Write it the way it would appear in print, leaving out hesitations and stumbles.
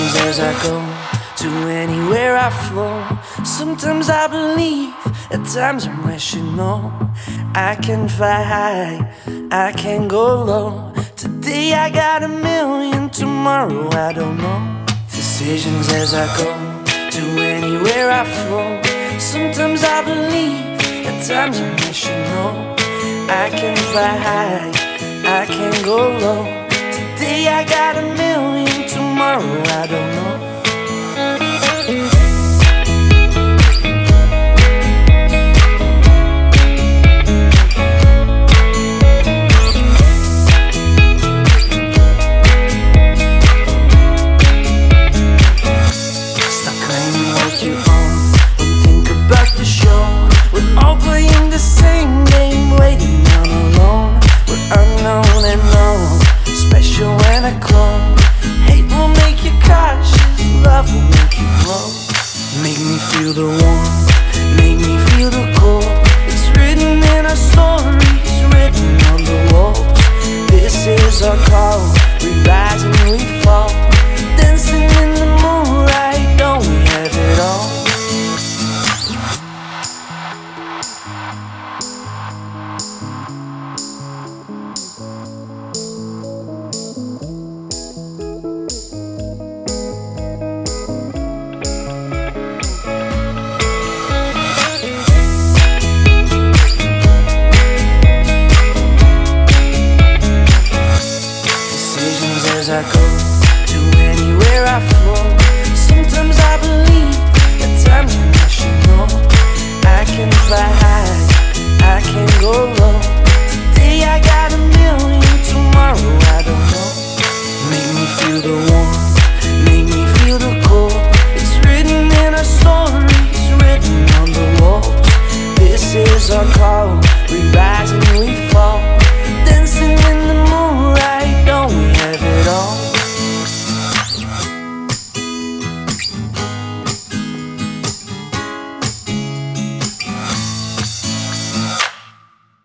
decisions as I go to anywhere I flow. Sometimes I believe, at times I'm rational. I can fly high, I can go low. Today I got 1,000,000, tomorrow I don't know. Decisions as I go to anywhere I flow. Sometimes I believe, at times I'm rational. I can fly high, I can go low. Today I got 1,000,000, tomorrow I don't know. Stop claiming what you own, don't think about the show. We're all playing the same game, waiting on alone. We're unknown and known, special when I clone. Hate will make you cautious, love will make you grow. Make me feel the warmth, make me feel the cold. It's written in our stories, written on the walls. This is our call, we rise and we fall. Dancing in the moonlight, don't we have it all? As I go to anywhere I flow. Sometimes I believe, at times I'm rational. I can fly high, I can go low. Today I got 1,000,000, tomorrow I don't know. Make me feel the warmth, make me feel the cold. It's written in our stories, written on the walls. This is our call, we rise.